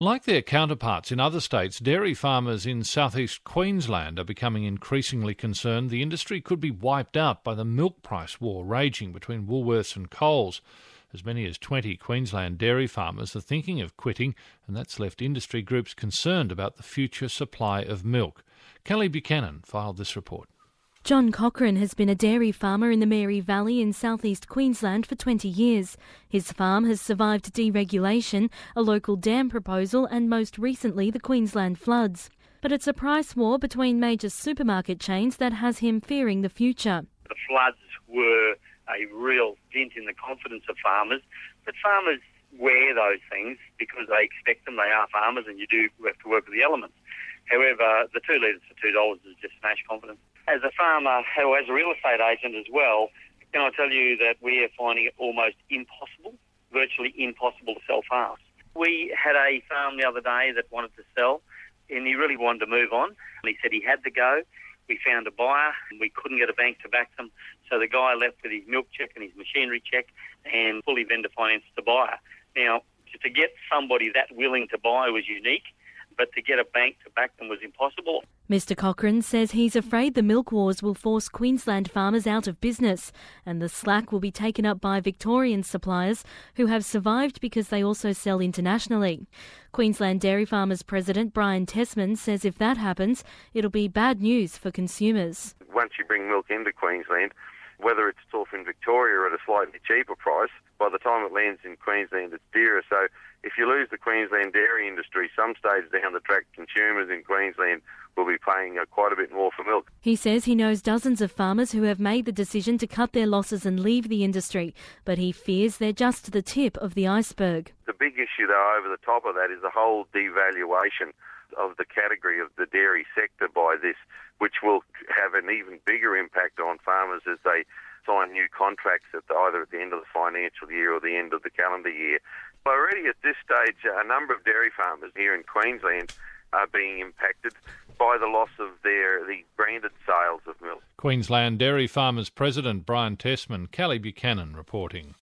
Like their counterparts in other states, dairy farmers in southeast Queensland are becoming increasingly concerned the industry could be wiped out by the milk price war raging between Woolworths and Coles. As many as 20 Queensland dairy farmers are thinking of quitting, and that's left industry groups concerned about the future supply of milk. Kelly Buchanan filed this report. John Cochran has been a dairy farmer in the Mary Valley in southeast Queensland for 20 years. His farm has survived deregulation, a local dam proposal and most recently the Queensland floods. But it's a price war between major supermarket chains that has him fearing the future. The floods were a real dent in the confidence of farmers, but farmers wear those things because they expect them. They are farmers and you do have to work with the elements. However, the 2 litres for $2 is just smash confidence. As a farmer, or as a real estate agent as well, can I tell you that we are finding it almost impossible, virtually impossible to sell farms. We had a farm the other day that wanted to sell and he really wanted to move on. And he said he had to go. We found a buyer and we couldn't get a bank to back them. So the guy left with his milk cheque and his machinery cheque and fully vendor financed the buyer. Now, to get somebody that willing to buy was unique, but to get a bank to back them was impossible. Mr Cochran says he's afraid the milk wars will force Queensland farmers out of business and the slack will be taken up by Victorian suppliers who have survived because they also sell internationally. Queensland Dairy Farmers President Brian Tessman says if that happens, it'll be bad news for consumers. Once you bring milk into Queensland, whether it's off in Victoria or at a slightly cheaper price, by the time it lands in Queensland it's dearer. So if you lose the Queensland dairy industry, some stage down the track consumers in Queensland will be paying quite a bit more for milk. He says he knows dozens of farmers who have made the decision to cut their losses and leave the industry, but he fears they're just the tip of the iceberg. The big issue, though, over the top of that is the whole devaluation of the category of the dairy sector by this, which will have an even bigger impact on farmers as they sign new contracts either at the end of the financial year or the end of the calendar year. Already at this stage, a number of dairy farmers here in Queensland are being impacted by the loss of the branded sales of milk. Queensland Dairy Farmers President Brian Tessman, Kelly Buchanan reporting.